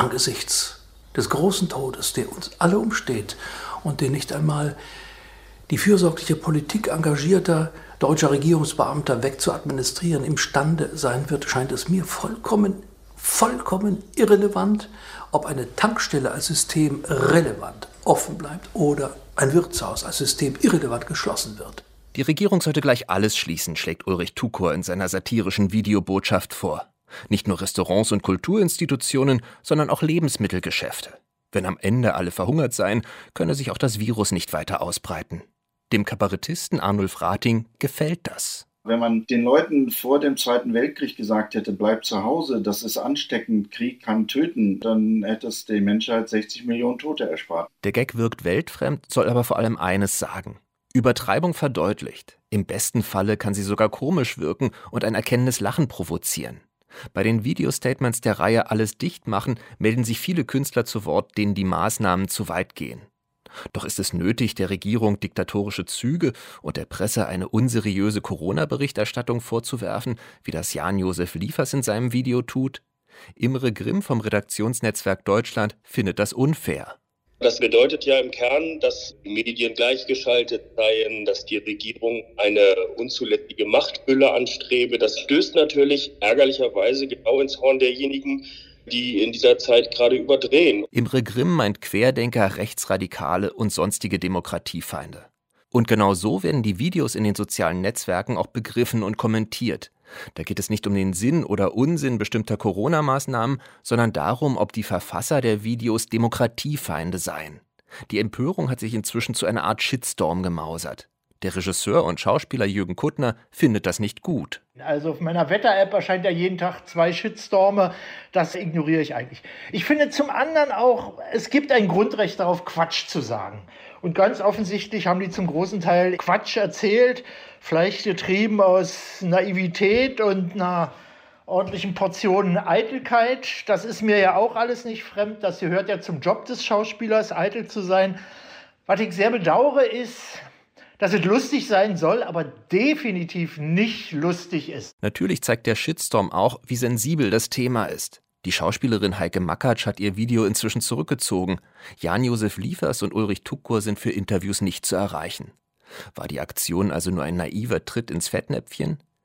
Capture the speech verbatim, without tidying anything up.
angesichts des großen Todes, der uns alle umsteht und den nicht einmal die fürsorgliche Politik engagierter deutscher Regierungsbeamter wegzuadministrieren imstande sein wird, scheint es mir vollkommen, vollkommen irrelevant, ob eine Tankstelle als System relevant offen bleibt oder ein Wirtshaus als System irrelevant geschlossen wird. Die Regierung sollte gleich alles schließen, schlägt Ulrich Tukur in seiner satirischen Videobotschaft vor. Nicht nur Restaurants und Kulturinstitutionen, sondern auch Lebensmittelgeschäfte. Wenn am Ende alle verhungert seien, könne sich auch das Virus nicht weiter ausbreiten. Dem Kabarettisten Arnulf Rating gefällt das. Wenn man den Leuten vor dem Zweiten Weltkrieg gesagt hätte, bleibt zu Hause, das ist ansteckend, Krieg kann töten, dann hätte es der Menschheit sechzig Millionen Tote erspart. Der Gag wirkt weltfremd, soll aber vor allem eines sagen. Übertreibung verdeutlicht. Im besten Falle kann sie sogar komisch wirken und ein erkennendes Lachen provozieren. Bei den Video-Statements der Reihe Alles dicht machen melden sich viele Künstler zu Wort, denen die Maßnahmen zu weit gehen. Doch ist es nötig, der Regierung diktatorische Züge und der Presse eine unseriöse Corona-Berichterstattung vorzuwerfen, wie das Jan-Josef Liefers in seinem Video tut? Imre Grimm vom Redaktionsnetzwerk Deutschland findet das unfair. Das bedeutet ja im Kern, dass Medien gleichgeschaltet seien, dass die Regierung eine unzulässige Machtfülle anstrebe. Das stößt natürlich ärgerlicherweise genau ins Horn derjenigen, die in dieser Zeit gerade überdrehen. Imre Grimm meint Querdenker, Rechtsradikale und sonstige Demokratiefeinde. Und genau so werden die Videos in den sozialen Netzwerken auch begriffen und kommentiert. Da geht es nicht um den Sinn oder Unsinn bestimmter Corona-Maßnahmen, sondern darum, ob die Verfasser der Videos Demokratiefeinde seien. Die Empörung hat sich inzwischen zu einer Art Shitstorm gemausert. Der Regisseur und Schauspieler Jürgen Kuttner findet das nicht gut. Also auf meiner Wetter-App erscheint ja jeden Tag zwei Shitstorme. Das ignoriere ich eigentlich. Ich finde zum anderen auch, es gibt ein Grundrecht darauf, Quatsch zu sagen. Und ganz offensichtlich haben die zum großen Teil Quatsch erzählt, vielleicht getrieben aus Naivität und einer ordentlichen Portion Eitelkeit. Das ist mir ja auch alles nicht fremd. Das gehört ja zum Job des Schauspielers, eitel zu sein. Was ich sehr bedauere, ist, dass es lustig sein soll, aber definitiv nicht lustig ist. Natürlich zeigt der Shitstorm auch, wie sensibel das Thema ist. Die Schauspielerin Heike Makatsch hat ihr Video inzwischen zurückgezogen. Jan-Josef Liefers und Ulrich Tukur sind für Interviews nicht zu erreichen. War die Aktion also nur ein naiver Tritt ins Fettnäpfchen?